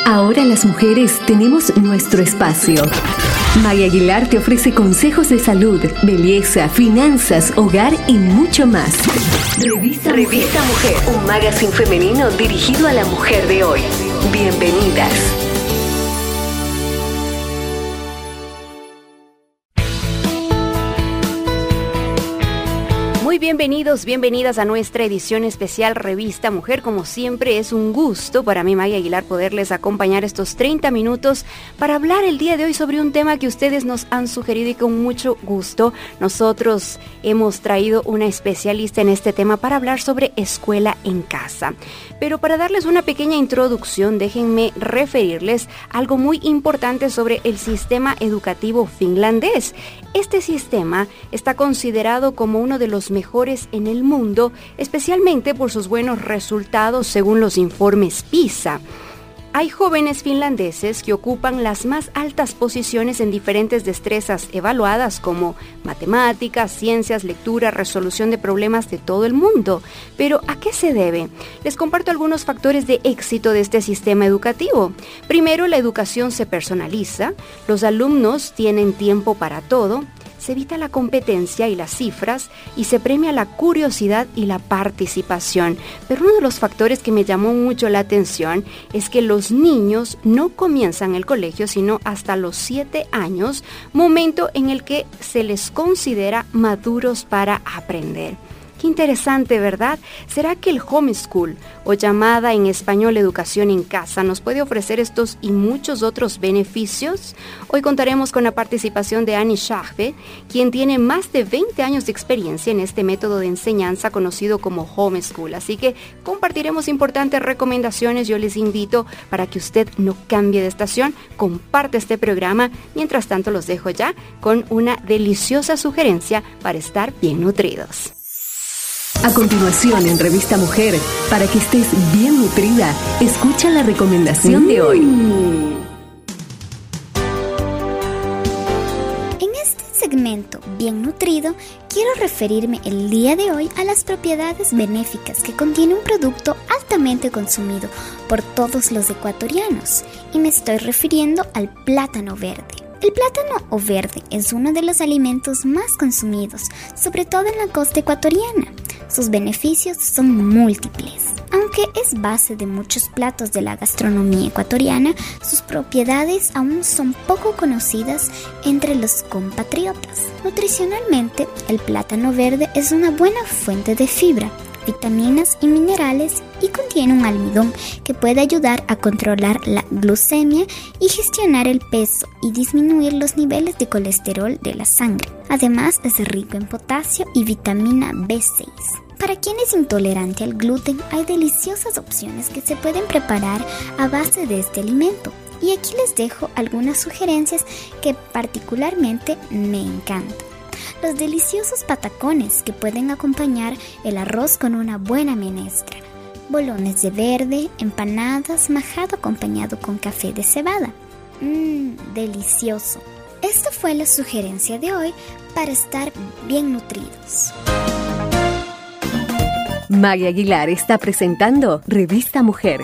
Ahora las mujeres tenemos nuestro espacio. Maggie Aguilar te ofrece consejos de salud, belleza, finanzas, hogar y mucho más. Revista Mujer, un magazine femenino dirigido a la mujer de hoy. Bienvenidas. Muy bienvenidas a nuestra edición especial Revista Mujer. Como siempre, es un gusto para mí, Maggie Aguilar, poderles acompañar estos 30 minutos para hablar el día de hoy sobre un tema que ustedes nos han sugerido y con mucho gusto nosotros hemos traído una especialista en este tema para hablar sobre escuela en casa. Pero para darles una pequeña introducción, déjenme referirles algo muy importante sobre el sistema educativo finlandés. Este sistema está considerado como uno de los mejores en el mundo, especialmente por sus buenos resultados según los informes PISA. Hay jóvenes finlandeses que ocupan las más altas posiciones en diferentes destrezas evaluadas como matemáticas, ciencias, lectura, resolución de problemas de todo el mundo. Pero ¿a qué se debe? Les comparto algunos factores de éxito de este sistema educativo. Primero, la educación se personaliza, los alumnos tienen tiempo para todo, se evita la competencia y las cifras y se premia la curiosidad y la participación. Pero uno de los factores que me llamó mucho la atención es que los niños no comienzan el colegio sino hasta los 7 años, momento en el que se les considera maduros para aprender. Qué interesante, ¿verdad? ¿Será que el homeschool, o llamada en español educación en casa, nos puede ofrecer estos y muchos otros beneficios? Hoy contaremos con la participación de Annie Schachve, quien tiene más de 20 años de experiencia en este método de enseñanza conocido como homeschool. Así que compartiremos importantes recomendaciones. Yo les invito para que usted no cambie de estación, comparte este programa. Mientras tanto, los dejo ya con una deliciosa sugerencia para estar bien nutridos. A continuación, en Revista Mujer, para que estés bien nutrida, escucha la recomendación de hoy. En este segmento Bien Nutrido, quiero referirme el día de hoy a las propiedades benéficas que contiene un producto altamente consumido por todos los ecuatorianos, y me estoy refiriendo al plátano verde. El plátano o verde es uno de los alimentos más consumidos, sobre todo en la costa ecuatoriana. Sus beneficios son múltiples. Aunque es base de muchos platos de la gastronomía ecuatoriana, sus propiedades aún son poco conocidas entre los compatriotas. Nutricionalmente, el plátano verde es una buena fuente de fibra, vitaminas y minerales, y contiene un almidón que puede ayudar a controlar la glucemia y gestionar el peso y disminuir los niveles de colesterol de la sangre. Además, es rico en potasio y vitamina B6. Para quien es intolerante al gluten, hay deliciosas opciones que se pueden preparar a base de este alimento. Y aquí les dejo algunas sugerencias que particularmente me encantan. Los deliciosos patacones que pueden acompañar el arroz con una buena menestra. Bolones de verde, empanadas, majado acompañado con café de cebada. Delicioso. Esta fue la sugerencia de hoy para estar bien nutridos. Maggie Aguilar está presentando Revista Mujer.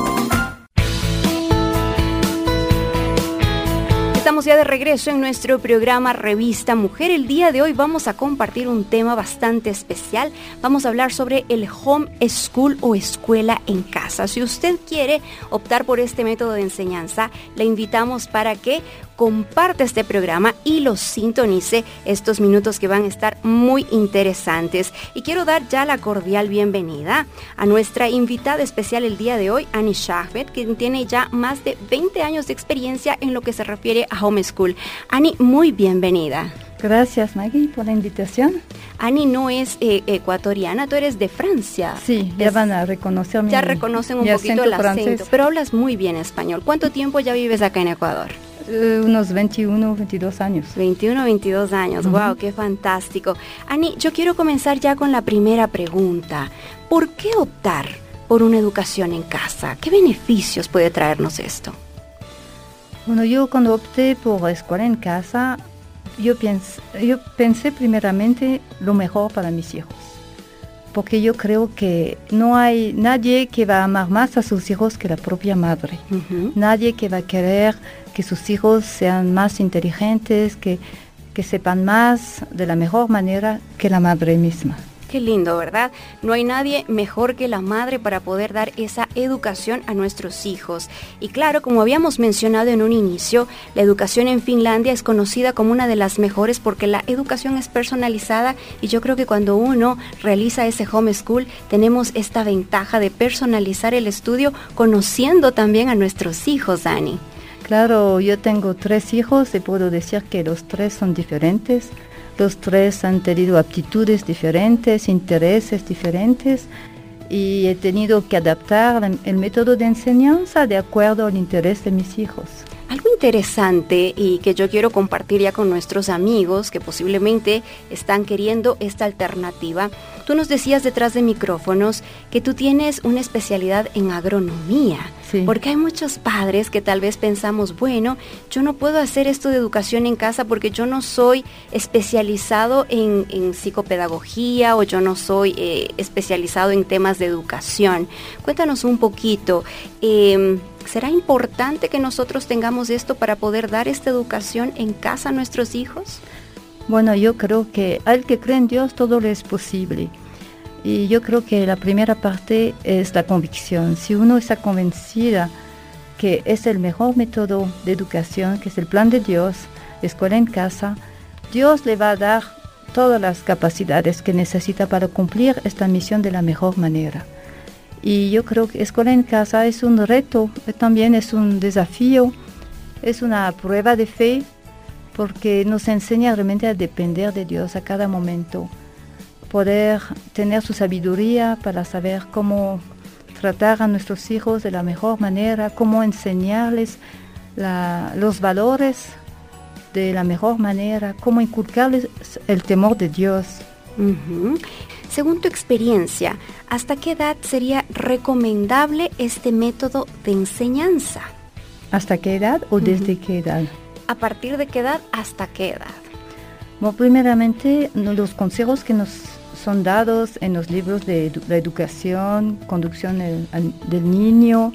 Estamos ya de regreso en nuestro programa Revista Mujer. El día de hoy vamos a compartir un tema bastante especial. Vamos a hablar sobre el home school o escuela en casa. Si usted quiere optar por este método de enseñanza, le invitamos para que comparte este programa y lo sintonice estos minutos que van a estar muy interesantes. Y quiero dar ya la cordial bienvenida a nuestra invitada especial el día de hoy, Annie Schachve, quien tiene ya más de 20 años de experiencia en lo que se refiere a homeschool. Annie, muy bienvenida. Gracias, Maggie, por la invitación. Annie no es ecuatoriana, tú eres de Francia. Sí, ya van a reconocer ya reconocen un poquito el acento, pero hablas muy bien español. ¿Cuánto tiempo ya vives acá en Ecuador? Unos 21, 22 años. 21, 22 años, wow, qué fantástico. Annie, yo quiero comenzar ya con la primera pregunta. ¿Por qué optar por una educación en casa? ¿Qué beneficios puede traernos esto? Bueno, yo cuando opté por la escuela en casa, yo pensé primeramente lo mejor para mis hijos. porque yo creo que no hay nadie que va a amar más a sus hijos que la propia madre. Nadie que va a querer que sus hijos sean más inteligentes, que sepan más de la mejor manera que la madre misma. Qué lindo, ¿verdad? No hay nadie mejor que la madre para poder dar esa educación a nuestros hijos. Y claro, como habíamos mencionado en un inicio, la educación en Finlandia es conocida como una de las mejores porque la educación es personalizada y yo creo que cuando uno realiza ese homeschool tenemos esta ventaja de personalizar el estudio conociendo también a nuestros hijos, Dani. Claro, yo tengo 3 hijos y puedo decir que los 3 son diferentes. Los 3 han tenido aptitudes diferentes, intereses diferentes y he tenido que adaptar el método de enseñanza de acuerdo al interés de mis hijos. Algo interesante y que yo quiero compartir ya con nuestros amigos que posiblemente están queriendo esta alternativa. Tú nos decías detrás de micrófonos que tú tienes una especialidad en agronomía. Sí. Porque hay muchos padres que tal vez pensamos, bueno, yo no puedo hacer esto de educación en casa porque yo no soy especializado en psicopedagogía o yo no soy especializado en temas de educación. Cuéntanos un poquito. ¿Será importante que nosotros tengamos esto para poder dar esta educación en casa a nuestros hijos? Bueno, yo creo que al que cree en Dios todo le es posible. Y yo creo que la primera parte es la convicción. Si uno está convencida que es el mejor método de educación, que es el plan de Dios, escuela en casa, Dios le va a dar todas las capacidades que necesita para cumplir esta misión de la mejor manera. Y yo creo que escuela en casa es un reto, también es un desafío, es una prueba de fe, porque nos enseña realmente a depender de Dios a cada momento, poder tener su sabiduría para saber cómo tratar a nuestros hijos de la mejor manera, cómo enseñarles los valores de la mejor manera, cómo inculcarles el temor de Dios. Uh-huh. Según tu experiencia, ¿hasta qué edad sería recomendable este método de enseñanza? ¿Hasta qué edad o desde qué edad? ¿A partir de qué edad hasta qué edad? Bueno, primeramente, los consejos que nos son dados en los libros de la educación, conducción del niño,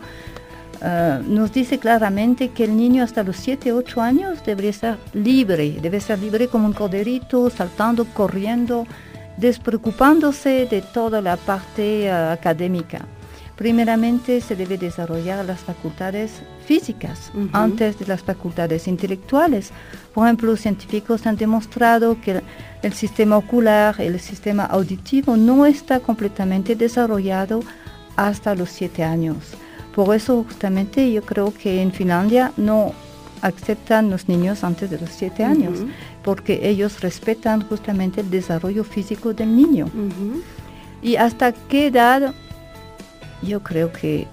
nos dice claramente que el niño hasta los 7, 8 años debe ser libre como un corderito, saltando, corriendo, despreocupándose de toda la parte académica. Primeramente se debe desarrollar las facultades físicas antes de las facultades intelectuales. Por ejemplo, los científicos han demostrado que el sistema ocular, el sistema auditivo no está completamente desarrollado hasta los 7 años. Por eso justamente yo creo que en Finlandia no aceptan los niños antes de los 7 años, porque ellos respetan justamente el desarrollo físico del niño. ¿Y hasta qué edad? Yo creo que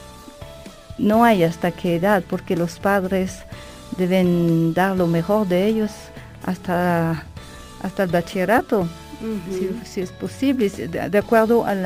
no hay hasta qué edad, porque los padres deben dar lo mejor de ellos hasta el bachillerato, si es posible, de acuerdo a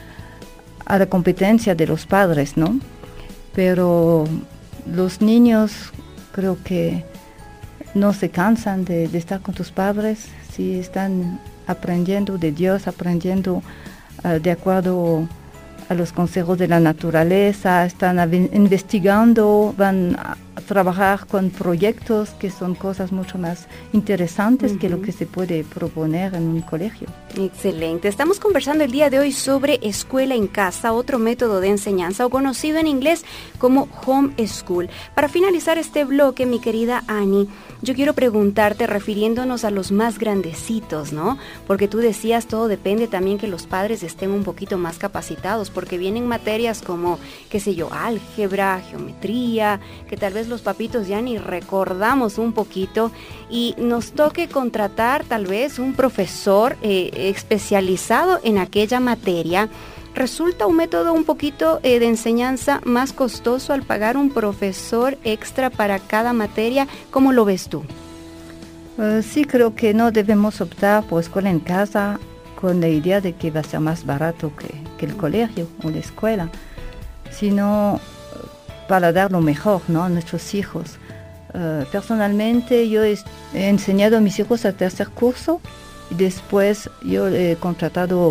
la competencia de los padres, ¿no? Pero los niños creo que no se cansan de estar con sus padres, si están aprendiendo de Dios, aprendiendo de acuerdo a los consejos de la naturaleza, están investigando, van a trabajar con proyectos que son cosas mucho más interesantes que lo que se puede proponer en un colegio. Excelente. Estamos conversando el día de hoy sobre escuela en casa, otro método de enseñanza o conocido en inglés como homeschool. Para finalizar este bloque, mi querida Ani, yo quiero preguntarte, refiriéndonos a los más grandecitos, ¿no? Porque tú decías, todo depende también que los padres estén un poquito más capacitados, porque vienen materias como, qué sé yo, álgebra, geometría, que tal vez los papitos ya ni recordamos un poquito y nos toque contratar tal vez un profesor especializado en aquella materia. ¿Resulta un método un poquito de enseñanza más costoso al pagar un profesor extra para cada materia? ¿Cómo lo ves tú? Sí, creo que no debemos optar por escuela en casa con la idea de que va a ser más barato que el colegio o la escuela, sino para dar lo mejor, ¿no?, a nuestros hijos. Personalmente yo he enseñado a mis hijos al tercer curso y después yo he contratado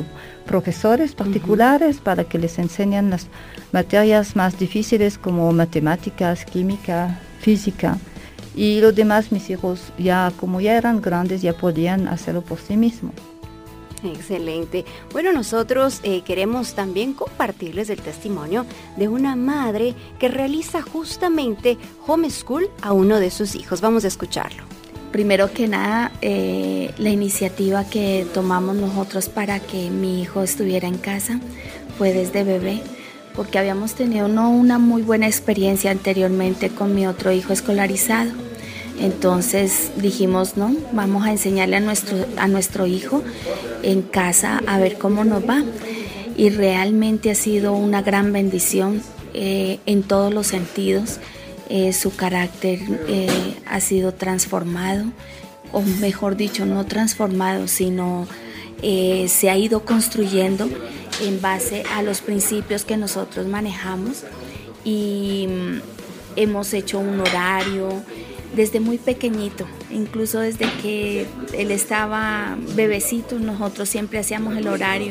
profesores particulares para que les enseñen las materias más difíciles como matemáticas, química, física. Y los demás, mis hijos, como ya eran grandes, ya podían hacerlo por sí mismos. Excelente. Bueno, nosotros queremos también compartirles el testimonio de una madre que realiza justamente homeschool a uno de sus hijos. Vamos a escucharlo. Primero que nada, la iniciativa que tomamos nosotros para que mi hijo estuviera en casa fue desde bebé, porque habíamos tenido una muy buena experiencia anteriormente con mi otro hijo escolarizado. Entonces dijimos, no, vamos a enseñarle a nuestro hijo en casa a ver cómo nos va. Y realmente ha sido una gran bendición en todos los sentidos. Su carácter ha sido transformado, o mejor dicho, no transformado, sino se ha ido construyendo en base a los principios que nosotros manejamos. Y hemos hecho un horario desde muy pequeñito, incluso desde que él estaba bebecito, nosotros siempre hacíamos el horario,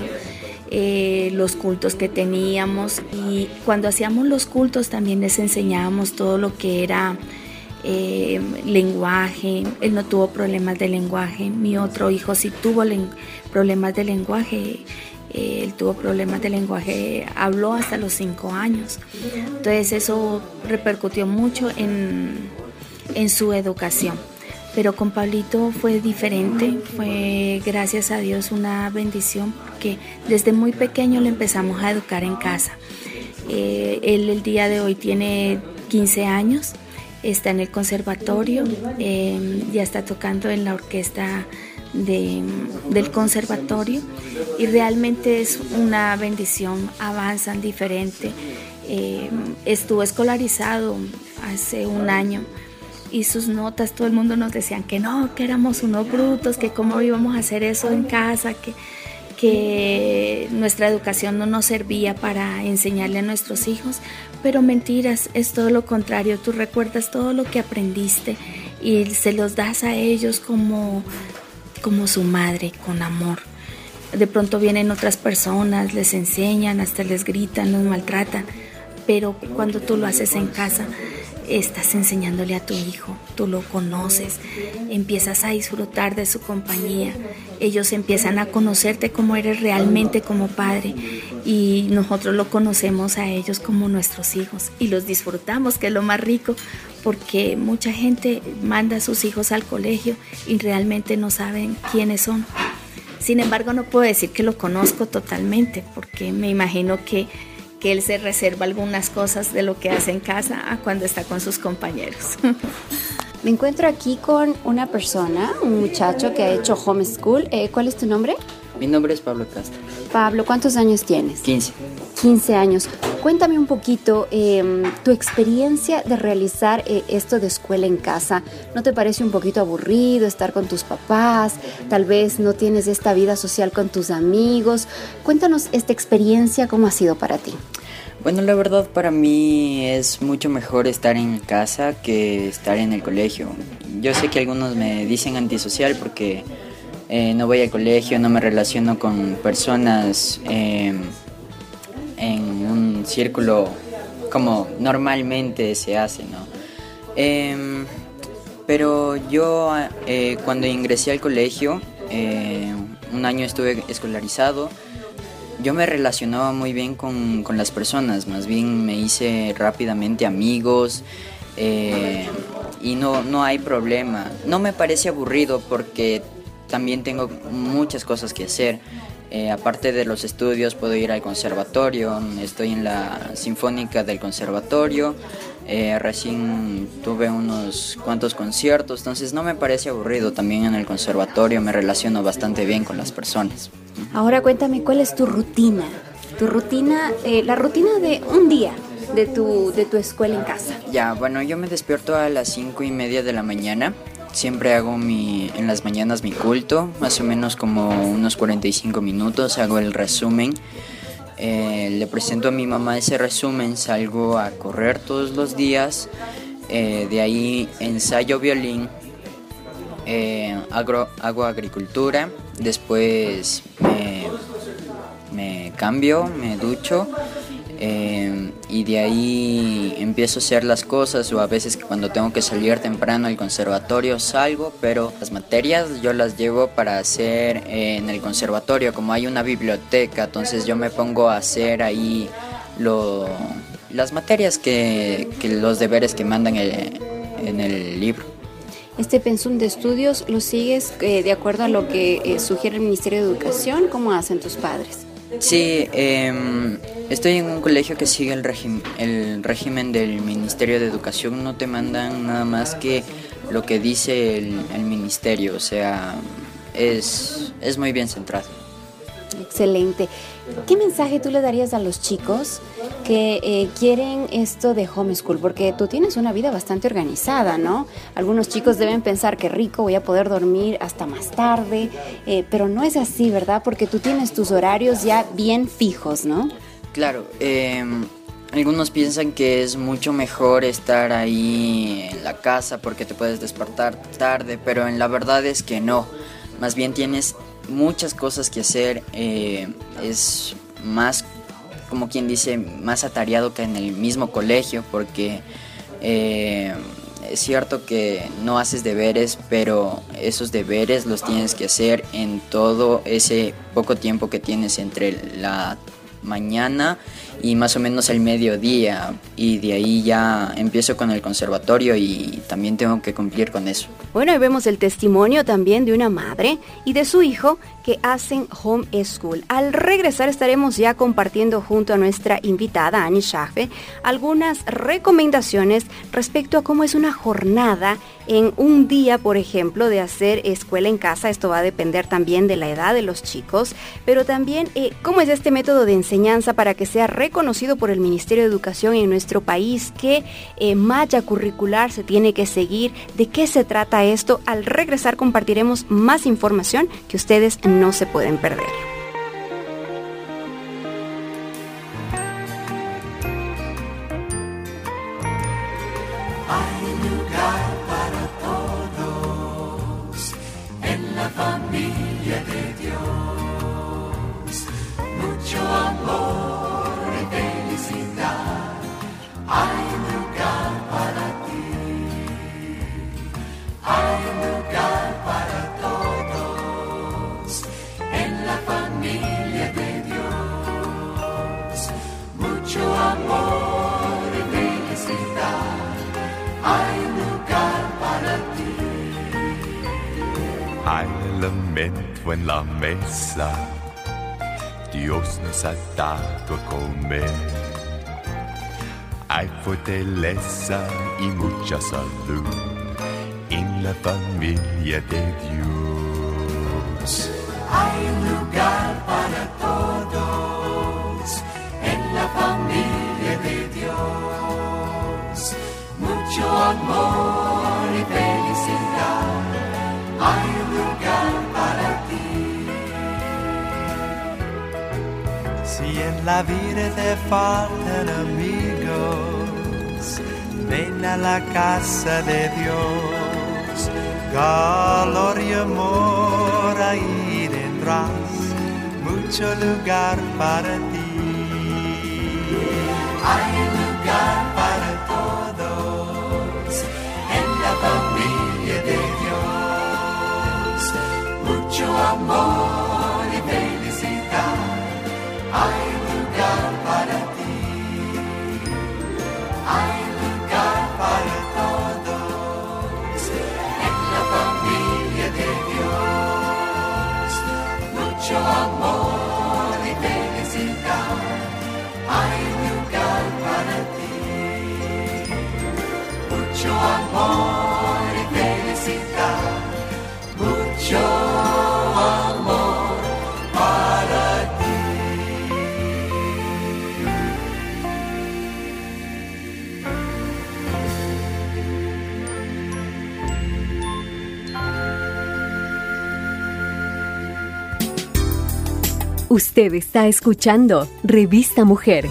los cultos que teníamos, y cuando hacíamos los cultos también les enseñábamos todo lo que era lenguaje. Él no tuvo problemas de lenguaje, mi otro hijo sí tuvo problemas de lenguaje. Él tuvo problemas de lenguaje, habló hasta los 5 años, entonces eso repercutió mucho en su educación. Pero con Pablito fue diferente, fue gracias a Dios una bendición, porque desde muy pequeño lo empezamos a educar en casa. Él el día de hoy tiene 15 años, está en el conservatorio, ya está tocando en la orquesta del conservatorio, y realmente es una bendición, avanzan diferente. Estuvo escolarizado hace un año, y sus notas, todo el mundo nos decían que no, que éramos unos brutos, que cómo íbamos a hacer eso en casa, que nuestra educación no nos servía para enseñarle a nuestros hijos. Pero mentiras, es todo lo contrario. Tú recuerdas todo lo que aprendiste y se los das a ellos como su madre, con amor. De pronto vienen otras personas, les enseñan, hasta les gritan, los maltratan, pero cuando tú lo haces en casa, estás enseñándole a tu hijo, tú lo conoces, empiezas a disfrutar de su compañía, ellos empiezan a conocerte como eres realmente como padre, y nosotros lo conocemos a ellos como nuestros hijos y los disfrutamos, que es lo más rico, porque mucha gente manda a sus hijos al colegio y realmente no saben quiénes son. Sin embargo, no puedo decir que lo conozco totalmente, porque me imagino que él se reserva algunas cosas de lo que hace en casa a cuando está con sus compañeros. Me encuentro aquí con una persona, un muchacho que ha hecho homeschool. ¿Cuál es tu nombre? Mi nombre es Pablo Castro. Pablo, ¿cuántos años tienes? 15. 15 años. Cuéntame un poquito tu experiencia de realizar esto de escuela en casa. ¿No te parece un poquito aburrido estar con tus papás? Tal vez no tienes esta vida social con tus amigos. Cuéntanos esta experiencia, ¿cómo ha sido para ti? Bueno, la verdad para mí es mucho mejor estar en casa que estar en el colegio. Yo sé que algunos me dicen antisocial porque no voy al colegio, no me relaciono con personas en un círculo como normalmente se hace, ¿no? Pero yo cuando ingresé al colegio, un año estuve escolarizado. Yo me relacionaba muy bien con las personas, más bien me hice rápidamente amigos y no hay problema. No me parece aburrido porque también tengo muchas cosas que hacer. Aparte de los estudios puedo ir al conservatorio, estoy en la sinfónica del conservatorio, recién tuve unos cuantos conciertos, entonces no me parece aburrido. También en el conservatorio me relaciono bastante bien con las personas. Ahora cuéntame, ¿cuál es tu rutina? Tu rutina, la rutina de un día de tu escuela en casa. Ya, bueno, yo me despierto a las 5:30 de la mañana. Siempre hago en las mañanas mi culto, más o menos como unos 45 minutos, hago el resumen. Le presento a mi mamá ese resumen, salgo a correr todos los días, de ahí ensayo violín, hago agricultura, después cambio, me ducho y de ahí empiezo a hacer las cosas, o a veces cuando tengo que salir temprano al conservatorio salgo, pero las materias yo las llevo para hacer en el conservatorio, como hay una biblioteca, entonces yo me pongo a hacer ahí las materias que los deberes que mandan en el libro. ¿Este pensum de estudios lo sigues de acuerdo a lo que sugiere el Ministerio de Educación? ¿Cómo hacen tus padres? Sí, estoy en un colegio que sigue el régimen del Ministerio de Educación. No te mandan nada más que lo que dice el ministerio, o sea, es muy bien centrado. Excelente. ¿Qué mensaje tú le darías a los chicos que quieren esto de homeschool? Porque tú tienes una vida bastante organizada, ¿no? Algunos chicos deben pensar que rico, voy a poder dormir hasta más tarde, pero no es así, ¿verdad? Porque tú tienes tus horarios ya bien fijos, ¿no? Claro, algunos piensan que es mucho mejor estar ahí en la casa porque te puedes despertar tarde, pero en la verdad es que no. Más bien tienes muchas cosas que hacer, es más, como quien dice, más atareado que en el mismo colegio, porque es cierto que no haces deberes, pero esos deberes los tienes que hacer en todo ese poco tiempo que tienes entre la mañana y más o menos el mediodía, y de ahí ya empiezo con el conservatorio y también tengo que cumplir con eso. Bueno, ahí vemos el testimonio también de una madre y de su hijo que hacen homeschool. Al regresar estaremos ya compartiendo junto a nuestra invitada Annie Schaffe algunas recomendaciones respecto a cómo es una jornada en un día, por ejemplo, de hacer escuela en casa. Esto va a depender también de la edad de los chicos, pero también cómo es este método de enseñanza para que sea reconocido por el Ministerio de Educación en nuestro país, qué malla curricular se tiene que seguir, de qué se trata esto. Al regresar compartiremos más información que ustedes no se pueden perder. Hay lugar para todos en la familia de Dios. Mucho amor y felicidad. Hay lugar para ti. Hay lugar para todos en la familia de Dios. Mucho amor y felicidad. Hay lugar para ti. Hay alimento en la mesa. Dios nos ha dado a comer. Hay fortaleza y mucha salud en la familia de Dios. Hay lugar para todos en la familia de Dios. Mucho amor y felicidad. Hay lugar para ti. Si en la vida te faltan amigos, ven a la casa de Dios. Calor y amor ahí tendrás, mucho lugar para ti. Hay lugar para todos en la familia de Dios. Mucho amor y felicidad. Hay lugar para ti. Hay lugar para todos en la familia de Dios. Mucho amor y felicidad. Hay lugar para ti. Mucho amor y felicidad. Mucho amor para ti. Usted está escuchando Revista Mujer.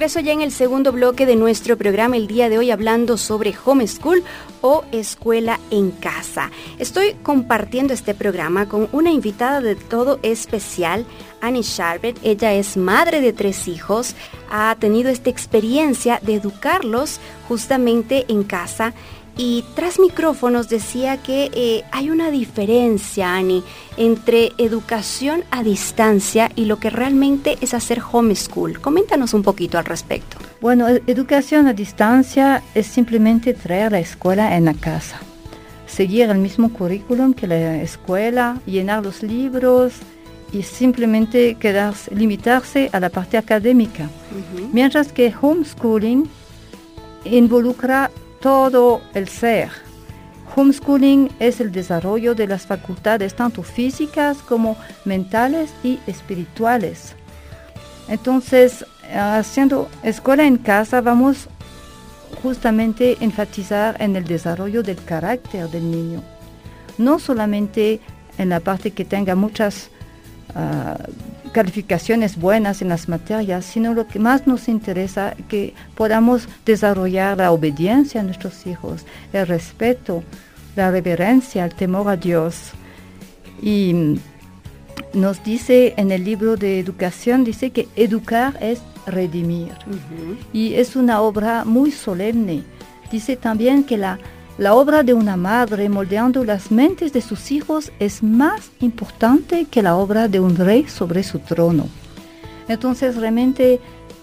regreso ya en el segundo bloque de nuestro programa el día de hoy hablando sobre homeschool o escuela en casa. Estoy compartiendo este programa con una invitada de todo especial, Annie Charbet. Ella es madre de 3 hijos, ha tenido esta experiencia de educarlos justamente en casa. Y tras micrófonos decía que hay una diferencia, Annie, entre educación a distancia y lo que realmente es hacer homeschool. Coméntanos un poquito al respecto. Bueno, educación a distancia es simplemente traer la escuela en la casa. Seguir el mismo currículum que la escuela, llenar los libros y simplemente limitarse a la parte académica. Mientras que homeschooling involucra todo el ser. Homeschooling es el desarrollo de las facultades tanto físicas como mentales y espirituales. Entonces, haciendo escuela en casa vamos justamente a enfatizar en el desarrollo del carácter del niño. No solamente en la parte que tenga muchas calificaciones buenas en las materias, sino lo que más nos interesa que podamos desarrollar la obediencia a nuestros hijos, el respeto, la reverencia, el temor a Dios. Y nos dice en el libro de educación, dice que educar es redimir. Y es una obra muy solemne. Dice también que la obra de una madre moldeando las mentes de sus hijos es más importante que la obra de un rey sobre su trono. Entonces, realmente,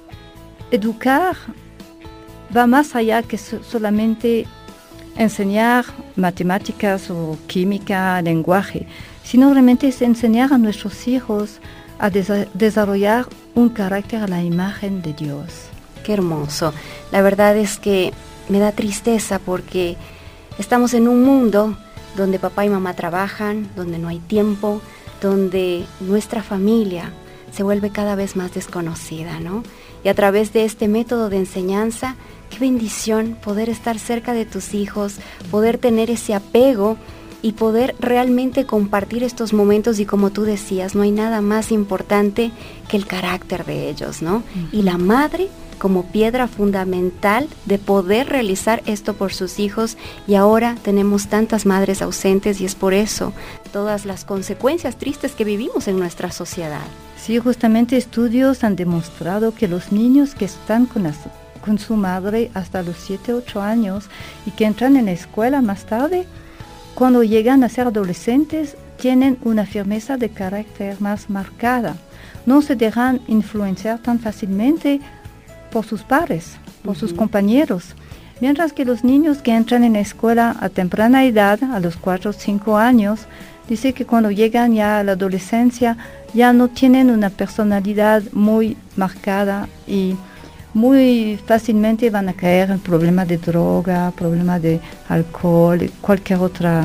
educar va más allá que solamente enseñar matemáticas o química, lenguaje, sino realmente es enseñar a nuestros hijos a desarrollar un carácter a la imagen de Dios. Qué hermoso. La verdad es que me da tristeza porque estamos en un mundo donde papá y mamá trabajan, donde no hay tiempo, donde nuestra familia se vuelve cada vez más desconocida, ¿no? Y a través de este método de enseñanza, qué bendición poder estar cerca de tus hijos, poder tener ese apego y poder realmente compartir estos momentos. Y como tú decías, no hay nada más importante que el carácter de ellos, ¿no? Y la madre como piedra fundamental de poder realizar esto por sus hijos, y ahora tenemos tantas madres ausentes y es por eso todas las consecuencias tristes que vivimos en nuestra sociedad. Sí, justamente estudios han demostrado que los niños que están con su madre hasta los 7, 8 años y que entran en la escuela más tarde, cuando llegan a ser adolescentes, tienen una firmeza de carácter más marcada. No se dejan influenciar tan fácilmente por sus pares, por sus compañeros. Mientras que los niños que entran en la escuela a temprana edad, a los 4 o 5 años, dice que cuando llegan ya a la adolescencia, ya no tienen una personalidad muy marcada y muy fácilmente van a caer en problemas de droga, problemas de alcohol, cualquier otra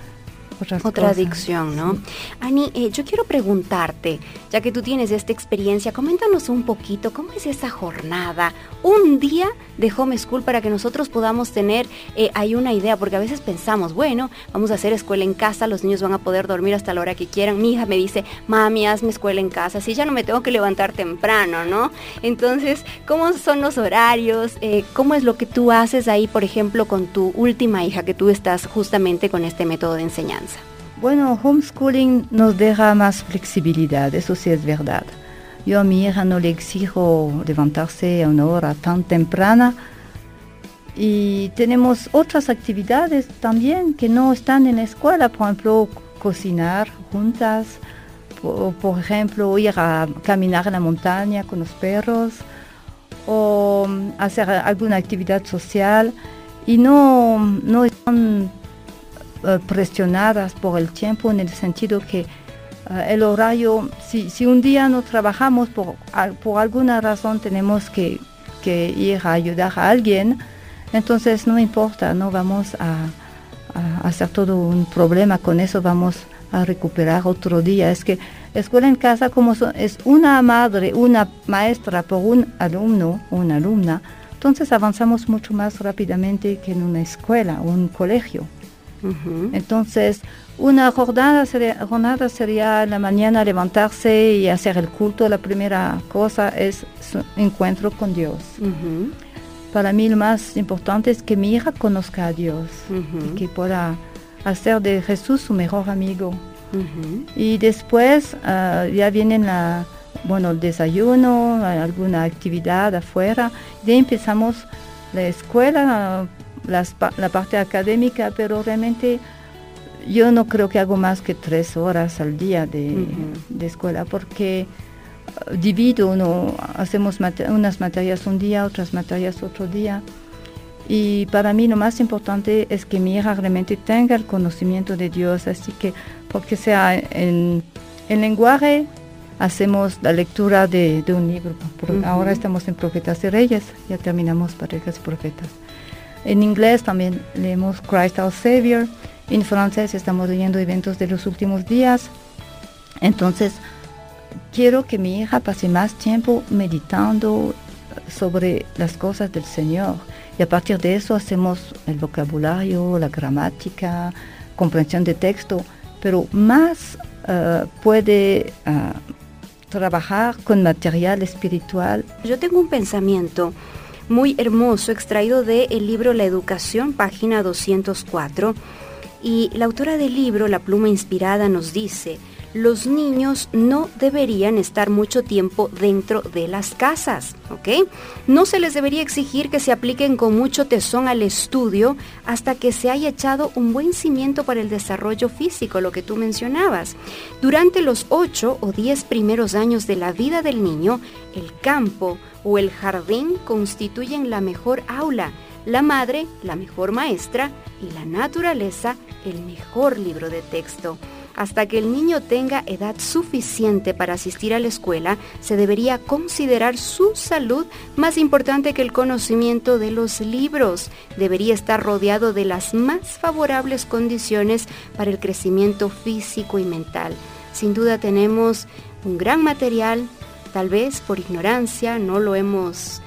adicción, ¿no? Sí. Annie, yo quiero preguntarte, ya que tú tienes esta experiencia, coméntanos un poquito cómo es esa jornada, un día de homeschool, para que nosotros podamos tener ahí una idea, porque a veces pensamos, bueno, vamos a hacer escuela en casa, los niños van a poder dormir hasta la hora que quieran. Mi hija me dice, mami, hazme escuela en casa, así ya no me tengo que levantar temprano, ¿no? Entonces, ¿cómo son los horarios? ¿Cómo es lo que tú haces ahí, por ejemplo, con tu última hija, que tú estás justamente con este método de enseñanza? Bueno, homeschooling nos deja más flexibilidad, eso sí es verdad. Yo a mi hija no le exijo levantarse a una hora tan temprana y tenemos otras actividades también que no están en la escuela, por ejemplo, cocinar juntas, por ejemplo, ir a caminar en la montaña con los perros o hacer alguna actividad social y no están presionadas por el tiempo, en el sentido que el horario, si un día no trabajamos por alguna razón, tenemos que ir a ayudar a alguien, entonces no importa, no vamos a hacer todo un problema con eso, vamos a recuperar otro día. Es que escuela en casa, como es una madre, una maestra por un alumno o una alumna, entonces avanzamos mucho más rápidamente que en una escuela o un colegio. Entonces, Una jornada sería en la mañana levantarse y hacer el culto. La primera cosa es su encuentro con Dios. Ujú. Para mí lo más importante es que mi hija conozca a Dios y que pueda hacer de Jesús su mejor amigo. Ujú. Y después ya vienen el desayuno, alguna actividad afuera. De ahí empezamos la escuela, la parte académica, pero realmente yo no creo que hago más que 3 horas al día de escuela, porque divido, hacemos unas materias un día, otras materias otro día. Y para mí lo más importante es que mi hija realmente tenga el conocimiento de Dios, así que porque sea en lenguaje, hacemos la lectura de un libro. Ahora estamos en Profetas y Reyes, ya terminamos Parejas y Profetas. En inglés también leemos Christ Our Savior. En francés estamos leyendo Eventos de los Últimos Días. Entonces, quiero que mi hija pase más tiempo meditando sobre las cosas del Señor. Y a partir de eso hacemos el vocabulario, la gramática, comprensión de texto, pero más puede trabajar con material espiritual. Yo tengo un pensamiento muy hermoso extraído del libro La Educación, página 204, y la autora del libro, La Pluma Inspirada, nos dice: los niños no deberían estar mucho tiempo dentro de las casas, ¿ok? No se les debería exigir que se apliquen con mucho tesón al estudio hasta que se haya echado un buen cimiento para el desarrollo físico, lo que tú mencionabas. Durante los 8 o 10 primeros años de la vida del niño, el campo o el jardín constituyen la mejor aula, la madre la mejor maestra y la naturaleza el mejor libro de texto. Hasta que el niño tenga edad suficiente para asistir a la escuela, se debería considerar su salud más importante que el conocimiento de los libros. Debería estar rodeado de las más favorables condiciones para el crecimiento físico y mental. Sin duda tenemos un gran material, tal vez por ignorancia no lo hemos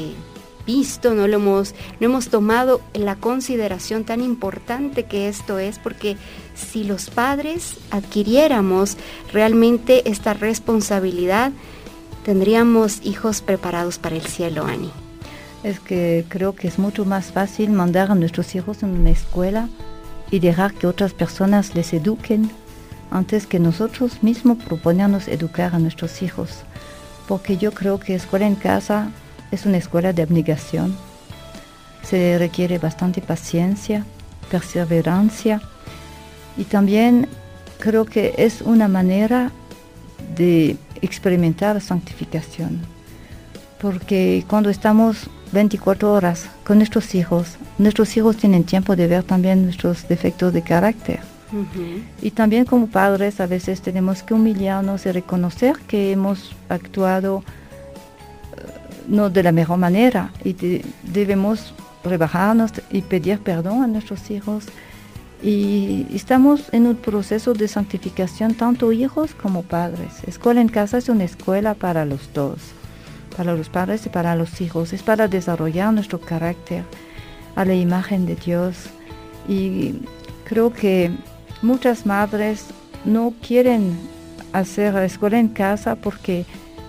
visto, no hemos tomado en la consideración tan importante que esto es, porque si los padres adquiriéramos realmente esta responsabilidad, tendríamos hijos preparados para el cielo, Ani. Es que creo que es mucho más fácil mandar a nuestros hijos en una escuela y dejar que otras personas les eduquen antes que nosotros mismos proponernos educar a nuestros hijos, porque yo creo que escuela en casa es una escuela de abnegación. Se requiere bastante paciencia, perseverancia, y también creo que es una manera de experimentar santificación, porque cuando estamos 24 horas con nuestros hijos tienen tiempo de ver también nuestros defectos de carácter. Y también como padres a veces tenemos que humillarnos y reconocer que hemos actuado no de la mejor manera, y debemos rebajarnos y pedir perdón a nuestros hijos. Y estamos en un proceso de santificación, tanto hijos como padres. Escuela en casa es una escuela para los dos, para los padres y para los hijos. Es para desarrollar nuestro carácter a la imagen de Dios. Y creo que muchas madres no quieren hacer escuela en casa porque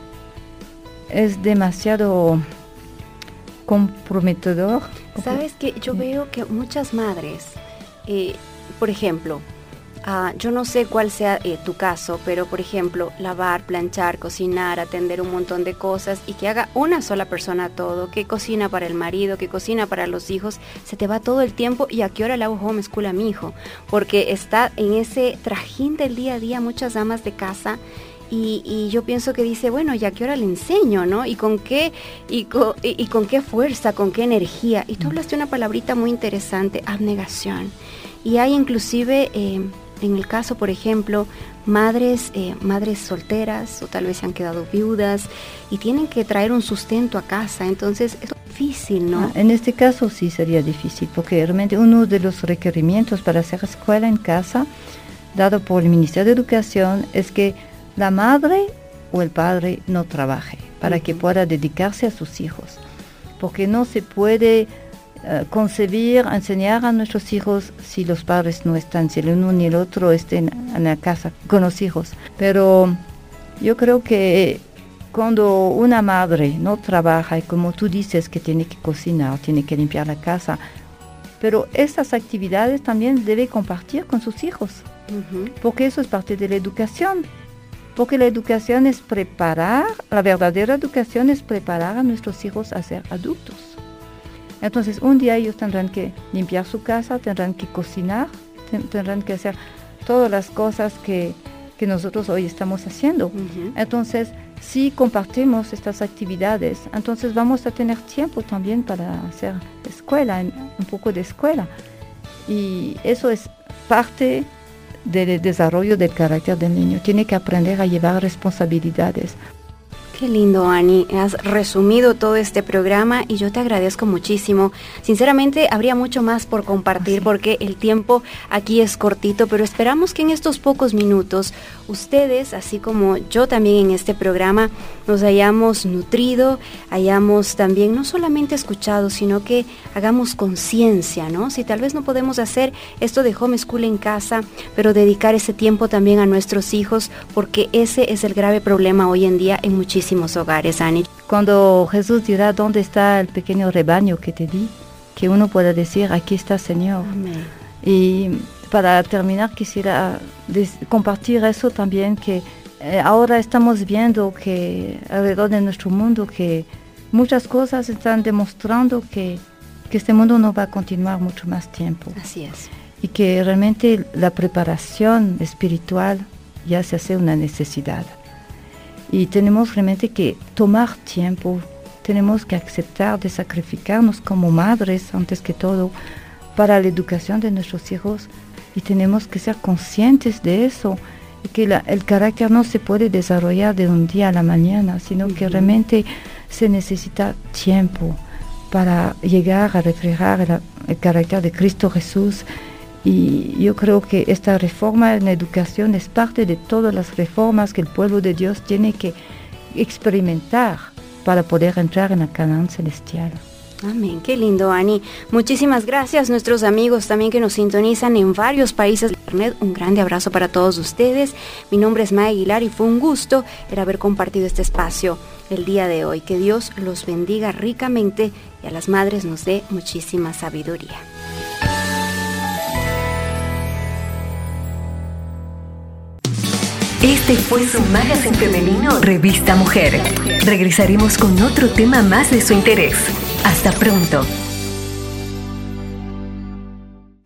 es demasiado comprometedor. Sabes que yo veo que muchas madres, por ejemplo, yo no sé cuál sea tu caso, pero por ejemplo, lavar, planchar, cocinar, atender un montón de cosas, y que haga una sola persona todo, que cocina para el marido, que cocina para los hijos, se te va todo el tiempo. ¿Y a qué hora le hago homeschool a mi hijo? Porque está en ese trajín del día a día muchas amas de casa. Y yo pienso que dice, bueno, ¿y a qué hora le enseño, no? ¿Y con qué fuerza, con qué energía? Y tú hablaste una palabrita muy interesante, abnegación. Y hay inclusive, en el caso, por ejemplo, madres solteras, o tal vez se han quedado viudas, y tienen que traer un sustento a casa. Entonces, es difícil, ¿no? En este caso sí sería difícil, porque realmente uno de los requerimientos para hacer escuela en casa, dado por el Ministerio de Educación, es que la madre o el padre no trabaje para que pueda dedicarse a sus hijos, porque no se puede concebir, enseñar a nuestros hijos si los padres no están, si el uno ni el otro estén en la casa con los hijos. Pero yo creo que cuando una madre no trabaja y como tú dices que tiene que cocinar, tiene que limpiar la casa, pero estas actividades también debe compartir con sus hijos, porque eso es parte de la educación. Porque la educación es preparar, la verdadera educación es preparar a nuestros hijos a ser adultos. Entonces, un día ellos tendrán que limpiar su casa, tendrán que cocinar, tendrán que hacer todas las cosas que nosotros hoy estamos haciendo. Entonces, si compartimos estas actividades, entonces vamos a tener tiempo también para hacer escuela, un poco de escuela. Y eso es parte del desarrollo del carácter del niño. Tiene que aprender a llevar responsabilidades. Qué lindo, Ani. Has resumido todo este programa y yo te agradezco muchísimo. Sinceramente, habría mucho más por compartir porque el tiempo aquí es cortito, pero esperamos que en estos pocos minutos ustedes, así como yo también en este programa, nos hayamos nutrido, hayamos también no solamente escuchado, sino que hagamos conciencia, ¿no? Si tal vez no podemos hacer esto de homeschool en casa, pero dedicar ese tiempo también a nuestros hijos, porque ese es el grave problema hoy en día en muchísimos hogares, Ani. Cuando Jesús dirá, ¿dónde está el pequeño rebaño que te di? Que uno pueda decir, aquí está, Señor. Amén. Y para terminar, quisiera compartir eso también, que ahora estamos viendo que alrededor de nuestro mundo, que muchas cosas están demostrando que este mundo no va a continuar mucho más tiempo. Así es. Y que realmente la preparación espiritual ya se hace una necesidad. Y tenemos realmente que tomar tiempo, tenemos que aceptar de sacrificarnos como madres, antes que todo, para la educación de nuestros hijos. Y tenemos que ser conscientes de eso, y que el carácter no se puede desarrollar de un día a la mañana, sino que realmente se necesita tiempo para llegar a reflejar el carácter de Cristo Jesús. Y yo creo que esta reforma en la educación es parte de todas las reformas que el pueblo de Dios tiene que experimentar para poder entrar en la Canaán celestial. Amén, qué lindo, Ani. Muchísimas gracias, nuestros amigos también que nos sintonizan en varios países de internet. Un grande abrazo para todos ustedes. Mi nombre es Maya Aguilar y fue un gusto el haber compartido este espacio el día de hoy. Que Dios los bendiga ricamente y a las madres nos dé muchísima sabiduría. Este fue su magazine femenino Revista Mujer. Regresaremos con otro tema más de su interés. Hasta pronto.